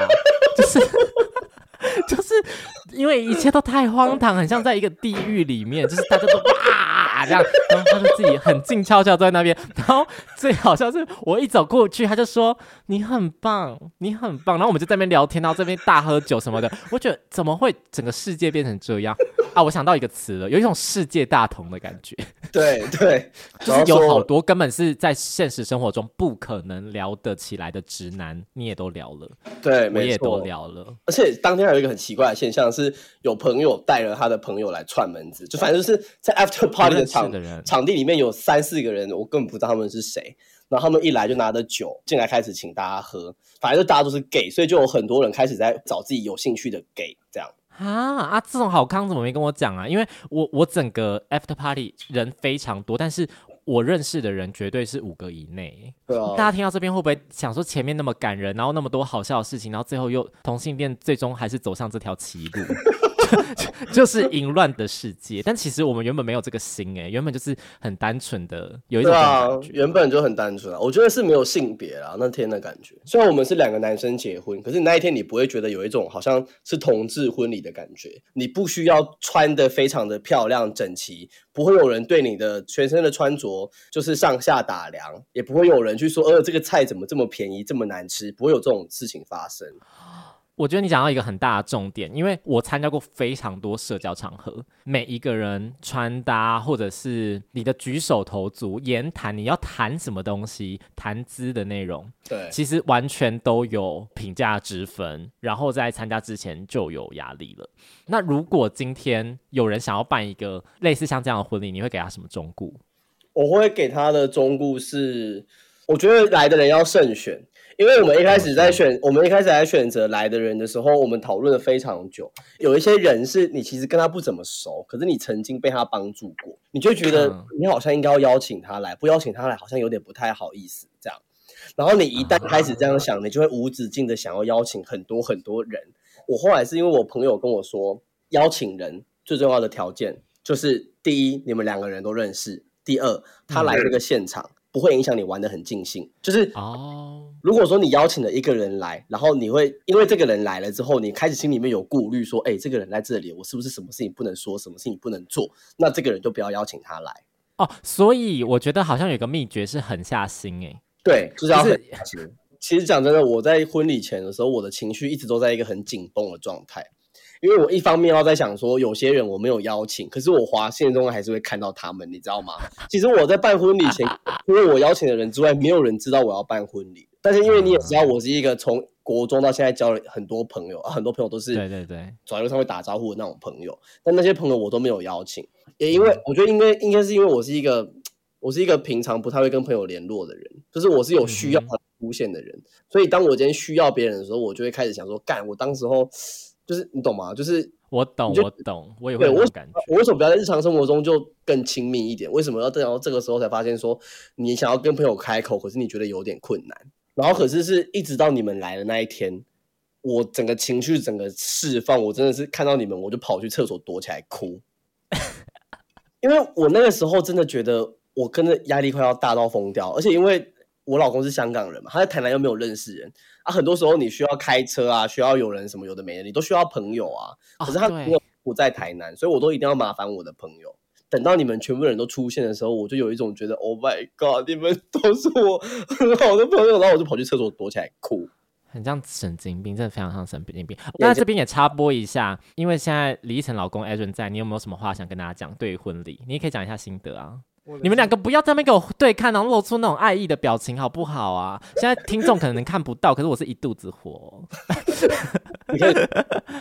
就是因为一切都太荒唐，很像在一个地狱里面，就是大家都哇这样，然后他就自己很静悄悄在那边，然后最好笑是我一走过去，他就说你很棒，你很棒，然后我们就在那边聊天，然后这边大喝酒什么的，我觉得怎么会整个世界变成这样啊？我想到一个词了，有一种世界大同的感觉。 对对， 就是有好多根本是在现实生活中不可能聊得起来的直男，你也都聊了， 对， 我也都聊了。 而且当天还有一个很奇怪的现象是，有朋友带了他的朋友来串门子，就反正就是在 after party 的场地里面有3-4个人，我根本不知道他们是谁。然后他们一来就拿着酒进来开始请大家喝，反正就大家都是 gay， 所以就有很多人开始在找自己有兴趣的 gay 这样。 这种好康怎么没跟我讲啊？因为我整个 after party 人非常多，但是我认识的人绝对是5个以内。 对啊， 大家听到这边会不会想说前面那么感人，然后那么多好笑的事情，然后最后又同性恋最终还是走上这条歧路？就是淫乱的世界，但其实我们原本没有这个心原本就是很单纯的有一种感觉， 原本就很单纯我觉得是没有性别啦，那天的感觉。虽然我们是2个男生结婚，可是那一天你不会觉得有一种好像是同志婚礼的感觉，你不需要穿得非常的漂亮整齐，不会有人对你的全身的穿着就是上下打量，也不会有人去说这个菜怎么这么便宜这么难吃，不会有这种事情发生。 我觉得你讲到一个很大的重点，因为我参加过非常多社交场合，每一个人穿搭或者是你的举手投足、言谈，你要谈什么东西、谈资的内容， 对， 其实完全都有评价之分，然后在参加之前就有压力了。那如果今天有人想要办一个类似像这样的婚礼，你会给他什么忠告？ 我会给他的忠告是，我觉得来的人要慎选。因为我们一开始在选择来的人的时候，我们讨论了非常久。有一些人是你其实跟他不怎么熟，可是你曾经被他帮助过，你就觉得你好像应该要邀请他来，不邀请他来好像有点不太好意思这样。然后你一旦开始这样想，你就会无止境的想要邀请很多很多人。我后来是因为我朋友跟我说，邀请人最重要的条件就是第一，你们2个人都认识；第二，他来这个现场不会影响你玩得很尽兴。就是如果说你邀请了一个人来，然后你会因为这个人来了之后，你开始心里面有顾虑说这个人在这里，我是不是什么事情不能说，什么事情不能做，那这个人就不要邀请他来。 所以我觉得好像有一个秘诀是狠下心对，就是要狠下心。其实讲真的，我在婚礼前的时候，我的情绪一直都在一个很紧绷的状态，因为我一方面要在想说有些人我没有邀请，可是我滑线中还是会看到他们，你知道吗？其实我在办婚礼前，除了我邀请的人之外，没有人知道我要办婚礼。但是因为你也知道，我是一个从国中到现在交了很多朋友，很多朋友都是走在路上会打招呼的那种朋友，但那些朋友我都没有邀请，也因为我觉得应该是因为我是一个平常不太会跟朋友联络的人，就是我是有需要出现的人，所以当我今天需要别人的时候，我就会开始想说，我当时候就是你懂吗？就是我懂，我也会有这种感觉。 我为什么不要在日常生活中就更亲密一点？为什么要等到这个时候才发现说，你想要跟朋友开口，可是你觉得有点困难？然后可是一直到你们来的那一天，我整个情绪整个释放，我真的是看到你们，我就跑去厕所躲起来哭，因为我那个时候真的觉得我跟着压力快要大到疯掉，而且因为我老公是香港人嘛，他在台南又没有认识人很多时候你需要开车需要有人什么有的没的，你都需要朋友可是他朋友不在台南，所以我都一定要麻烦我的朋友。等到你们全部人都出现的时候，我就有一种觉得 Oh my God， 你们都是我很好的朋友，然后我就跑去厕所躲起来哭， 很像神经病，真的非常像神经病。那这边也插播一下，因为现在李依晨老公 Adrian 在，你有没有什么话想跟大家讲？对于婚礼，你也可以讲一下心得啊。你们2个不要在那边给我对看，然后露出那种爱意的表情，好不好啊？现在听众可能看不到，可是我是一肚子火。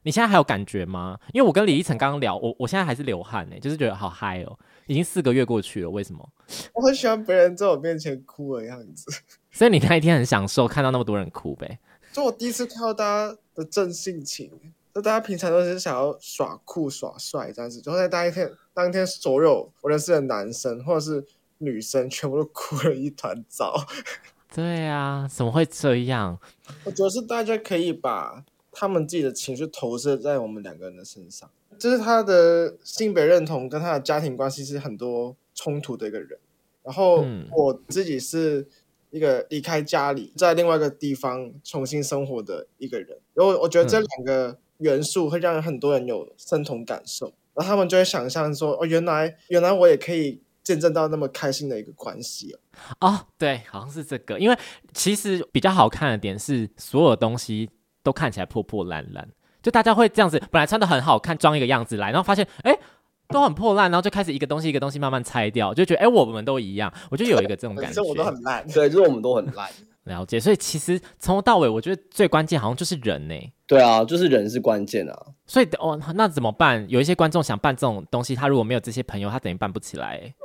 你现在还有感觉吗？因为我跟李依晨刚刚聊，我现在还是流汗呢，就是觉得好嗨哦，已经4个月过去了，为什么？ 我很喜欢别人在我面前哭的样子， 所以你那一天很享受看到那么多人哭呗？ 就我第一次看到大家的正性情，就大家平常都是想要耍酷耍帅这样子，就在当天所有我认识的男生或者是女生全部都哭了一团糟。 对啊，怎么会这样？ 我觉得是大家可以把他们自己的情绪投射在我们2个人的身上，就是他的性别认同跟他的家庭关系是很多冲突的一个人，然后我自己是一个离开家里在另外一个地方重新生活的一个人，然后我觉得这2个元素会让很多人有身同感受，然后他们就会想象说，哦，原来我也可以见证到那么开心的一个关系哦，对，好像是这个，因为其实比较好看的点是，所有东西都看起来破破烂烂，就大家会这样子，本来穿的很好看，装一个样子来，然后发现，哎，都很破烂，然后就开始一个东西慢慢拆掉，就觉得，哎，我们都一样，我就有一个这种感觉。 我都很烂， 对，就是我们都很烂。 了解，所以其实从头到尾，我觉得最关键好像就是人呢。 对啊，就是人是关键啊。 所以哦，那怎么办？有一些观众想办这种东西，他如果没有这些朋友，他等于办不起来。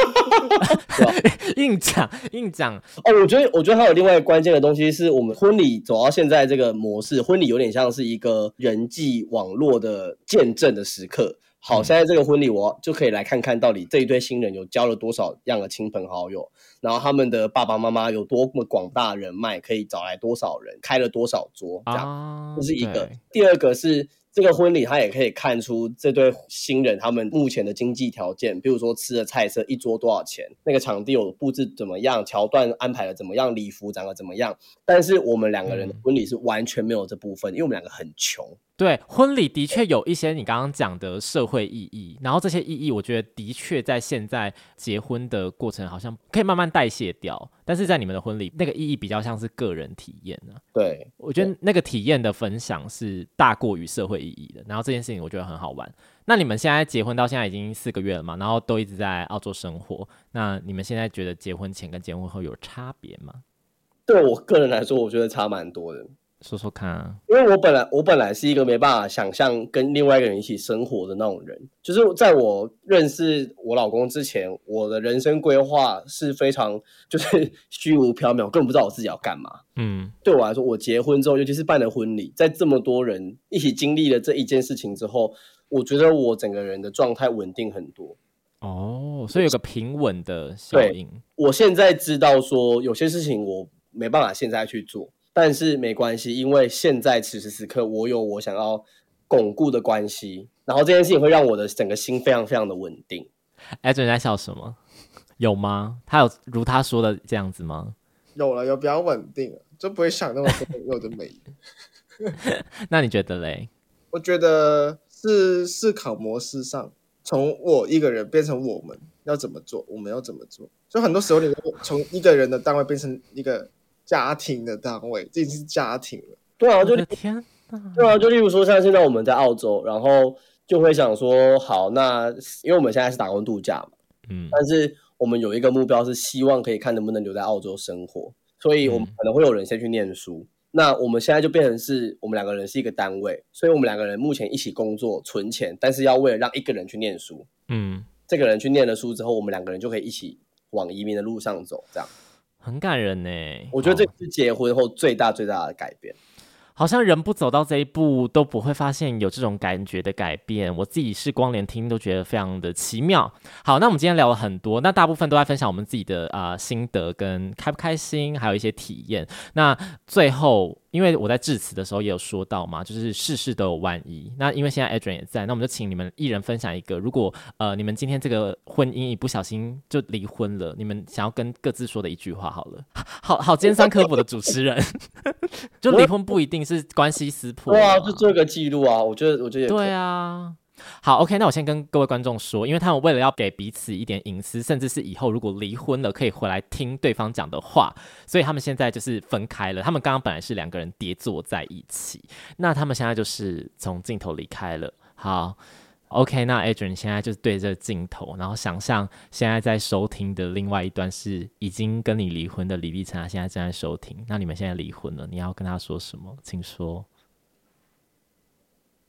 硬讲哦，我觉得还有另外一个关键的东西，是我们婚礼走到现在这个模式，婚礼有点像是一个人际网络的见证的时刻。好，现在这个婚礼我就可以来看看到底这一对新人有交了多少样的亲朋好友，然后他们的爸爸妈妈有多么广大人脉，可以找来多少人，开了多少桌，这样，这是一个。第二个是这个婚礼，他也可以看出这对新人他们目前的经济条件，比如说吃的菜色一桌多少钱，那个场地有布置怎么样，桥段安排的怎么样，礼服长得怎么样。但是我们2个人的婚礼是完全没有这部分，因为我们2个很穷。 对，婚礼的确有一些你刚刚讲的社会意义，然后这些意义我觉得的确在现在结婚的过程好像可以慢慢代谢掉，但是在你们的婚礼那个意义比较像是个人体验啊。 对， 我觉得那个体验的分享是大过于社会意义的，然后这件事情我觉得很好玩。那你们现在结婚到现在已经4个月了嘛，然后都一直在澳洲生活，那你们现在觉得结婚前跟结婚后有差别吗？ 对我个人来说，我觉得差蛮多的。 说说看啊。 因为我本来是一个没办法想象跟另外一个人一起生活的那种人，就是在我认识我老公之前，我的人生规划是非常就是虚无缥缈，根本不知道我自己要干嘛。对我来说，我结婚之后，尤其是办了婚礼，在这么多人一起经历了这一件事情之后，我觉得我整个人的状态稳定很多。 哦，所以有个平稳的效应。 我现在知道说有些事情我没办法现在去做，但是没关系，因为现在此时此刻我有我想要巩固的关系，然后这件事情会让我的整个心非常非常的稳定。 Adrian 你在笑什么？有吗？他有如他说的这样子吗？ 有比较稳定了，就不会想那么多有的没的。 那你觉得嘞？ 我觉得是思考模式上，从我一个人变成我们要怎么做，我们要怎么做。就很多时候你从一个人的单位变成一个家庭的单位，这已经是家庭了。 对啊，就天哪！ 对啊，就例如说像现在我们在澳洲，然后就会想说，好，那因为我们现在是打工度假嘛，但是我们有一个目标是希望可以看能不能留在澳洲生活，所以我们可能会有人先去念书。那我们现在就变成是我们2个人是一个单位，所以我们2个人目前一起工作存钱，但是要为了让一个人去念书，这个人去念了书之后，我们2个人就可以一起往移民的路上走，这样很感人呢。 我觉得这是结婚后最大的改变。 好像人不走到这一步都不会发现有这种感觉的改变，我自己是光连听都觉得非常的奇妙。好，那我们今天聊了很多，那大部分都在分享我们自己的心得跟开不开心，还有一些体验。那最后因为我在致辞的时候也有说到嘛，就是事事都有万一。那因为现在 Adrian 也在，那我们就请你们一人分享一个，如果你们今天这个婚姻一不小心就离婚了，你们想要跟各自说的一句话好了。好尖酸刻薄的主持人，就离婚不一定是关系撕破。 对啊，就做一个记录啊，我觉得也可以。 对啊。好 ，OK， 那我先跟各位观众说，因为他们为了要给彼此一点隐私，甚至是以后如果离婚了可以回来听对方讲的话，所以他们现在就是分开了。他们刚刚本来是2个人叠坐在一起，那他们现在就是从镜头离开了。好 ，OK， 那 Adrian 现在就是对着镜头，然后想象现在在收听的另外一端是已经跟你离婚的李立成，他现在正在收听。那你们现在离婚了，你要跟他说什么？请说。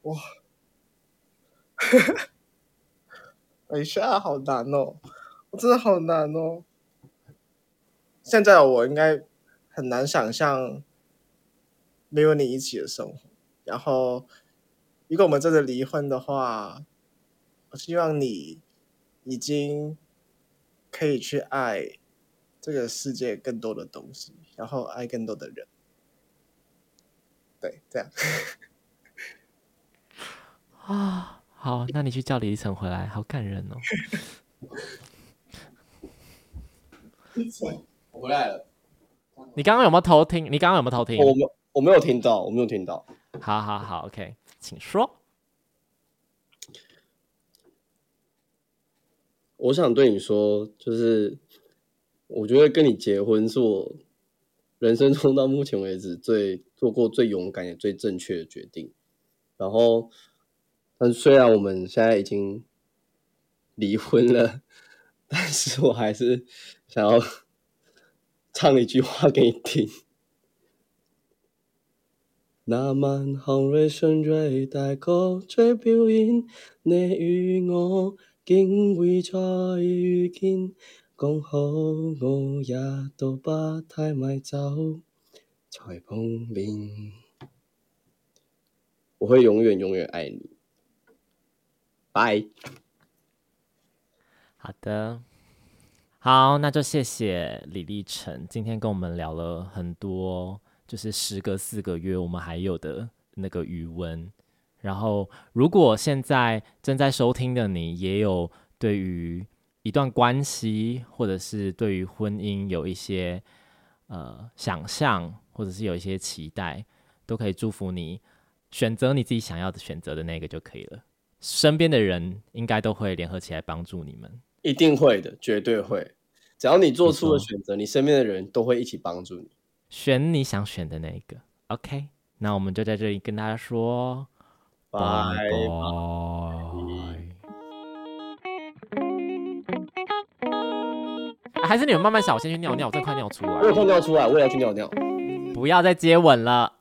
哇，等一下，好难哦，我真的好难哦。现在我应该很难想象没有你一起的生活。然后，如果我们真的离婚的话，我希望你已经可以去爱这个世界更多的东西，然后爱更多的人。对，这样。 啊，好，那你去叫李依晨回来，好感人哦。 我回来了。 你刚刚有没有偷听？你刚刚有没有偷听？ 我没有听到，我没有听到。 好好好 ，OK， 请说。 我想对你说，就是我觉得跟你结婚是我人生中到目前为止做过最勇敢也最正确的决定。然后，但虽然我们现在已经离婚了，但是我还是想要唱一句话给你听。那晚紅瑞信瑞大個最表演，你與我竟會再遇見，講好我也都不太買酒，才碰面。我會永遠永遠愛你，拜。 好的，好，那就謝謝李立成今天跟我們聊了很多，就是時隔4個月我們還有的那個餘溫。然後如果現在正在收聽的你也有對於一段關係或者是對於婚姻有一些想象或者是有一些期待，都可以祝福你選擇你自己想要的選擇的那個就可以了。身邊的人應該都會聯合起來幫助你們。 一定會的，絕對會。只要你做出了選擇，你身邊的人都會一起幫助你。 選你想選的那一個。OK， 那我們就在這裡跟大家說拜拜。還是你們慢慢想，我先去尿尿，我真快尿出來。 我也快尿出來，我也要去尿尿。 不要再接吻了。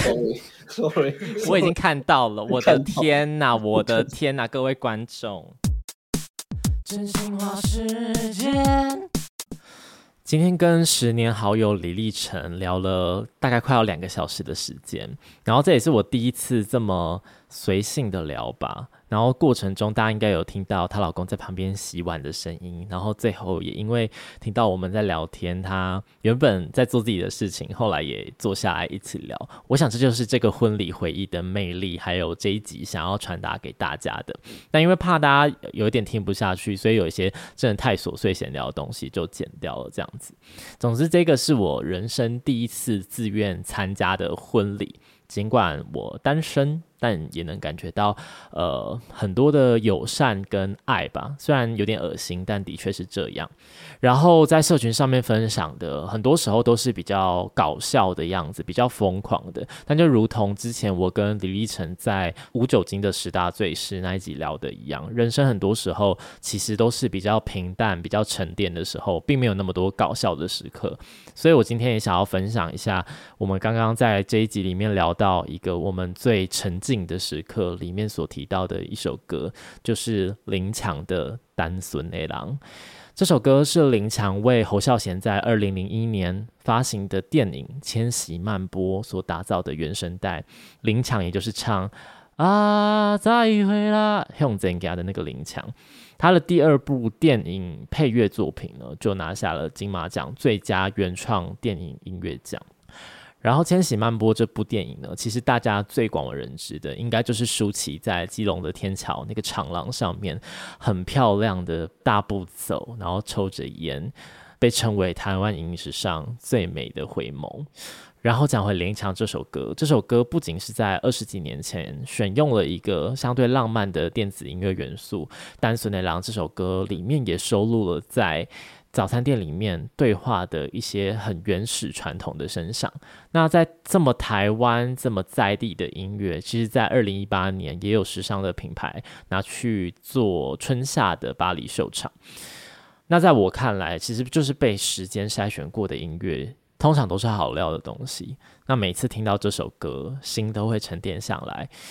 Sorry， 我已經看到了。我的天哪，我的天哪，各位觀眾。真心話時間。今天跟10年好友李立成聊了大概快要2個小時的時間，然後這也是我第一次這麼隨性的聊吧。然後過程中大家應該有聽到她老公在旁邊洗碗的聲音，然後最後也因為聽到我們在聊天，她原本在做自己的事情，後來也坐下來一起聊。我想這就是這個婚禮回憶的魅力，還有這一集想要傳達給大家的。但因為怕大家有一點聽不下去，所以有一些真的太瑣碎閒聊的東西就剪掉了這樣子。總之這個是我人生第一次自願參加的婚禮，儘管我單身，但也能感覺到很多的友善跟愛吧，雖然有點噁心，但的確是這樣。然後在社群上面分享的很多時候都是比較搞笑的樣子，比較瘋狂的，但就如同之前我跟李立成在無酒精的10大罪事那一集聊的一樣，人生很多時候其實都是比較平淡比較沉澱的時候，並沒有那麼多搞笑的時刻。所以我今天也想要分享一下我們剛剛在這一集裡面聊到一個我們最沉靜的時刻裡面所提到的一首歌，就是林強的《單純的人》。這首歌是林強為侯孝賢在2001年發行的電影《千禧曼波》所打造的原聲帶。林強也就是唱啊再會啦向前行的那個林強，他的第2部電影配樂作品呢，就拿下了金馬獎最佳原創電影音樂獎。然後千禧曼波這部電影呢，其實大家最廣為人知的應該就是舒淇在基隆的天橋那個長廊上面很漂亮的大步走，然後抽着煙，被稱為台灣影史上最美的回眸。然後講回林強這首歌，這首歌不僅是在20幾年前選用了一個相對浪漫的電子音樂元素，單純的人這首歌裡面也收錄了在早餐店裡面對話的一些很原始傳統的聲響。那在這麼台灣這麼在地的音樂，其實在2018年也有時尚的品牌拿去做春夏的巴黎秀場。那在我看來，其實就是被時間篩選過的音樂，通常都是好料的東西。那每次聽到這首歌，心都會沉澱下來。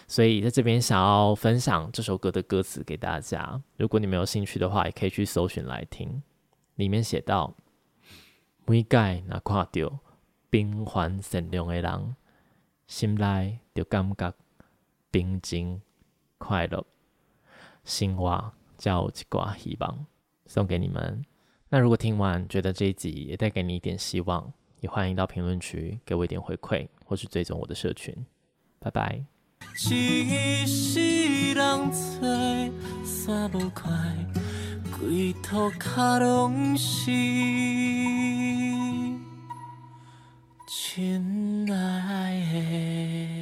所以在这边想要分享这首歌的歌词给大家，如果你们有兴趣的话，也可以去搜寻来听。里面写到：每解若看到平凡善良的人，心内就感觉平静快乐，生活才有一挂希望。送给你们。那如果听完觉得这一集也带给你一点希望，也欢迎到评论区给我一点回馈，或是追踪我的社群。拜拜。 一世人做散无快，规涂脚拢是亲爱的。